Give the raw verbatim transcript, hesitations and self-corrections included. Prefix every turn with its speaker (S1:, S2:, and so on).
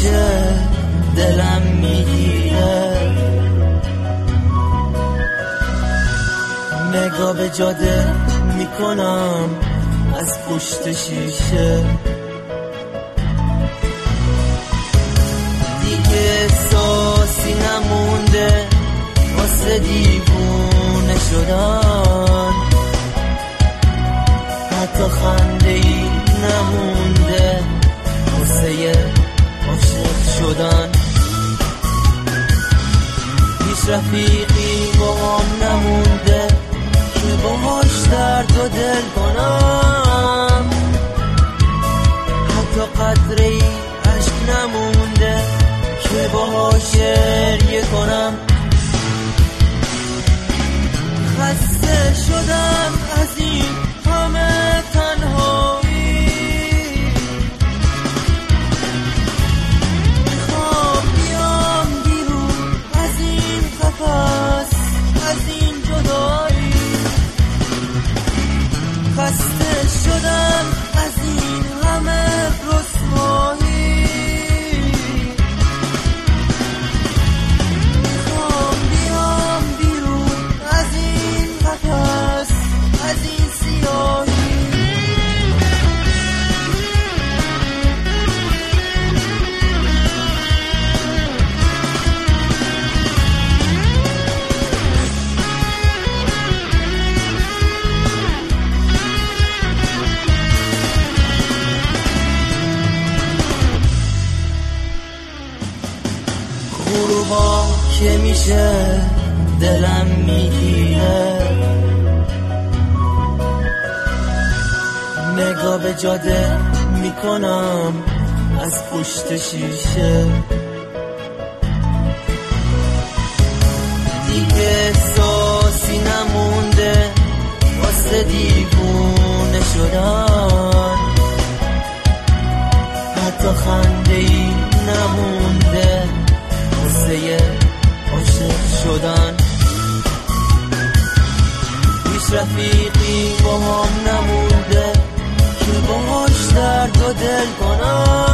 S1: میشه دلم میگیره، نگاه به جاده میکنم از پشت شیشه، دیگه احساسی نمونده واسه دیوونه شدن، حتی خنده ای نمونده واسه عاشق شدن. هیچ رفیقی با هم نمونده که باهاش درد و دل کنم، حتی قطره ای عشق نمونده که باهاش گریه کنم. خسته شدم از این همه تنهایی، میخوام بیام بیرون از این قفس، از این جدایی. خسته شدم از این همه رسوایی، میخوام بیام بیرون از این قفس، از این سیاهی. غروبا که میشه دلم میگیره، نگاه به جاده میکنم از پشت شیشه، دیگه احساسی نمونده واسه دیوونه شدن، حتی خنده ای نمونده واسه عاشق شدن. هیچ رفیقی با هم نمونده که باهاش درد و دل کنم،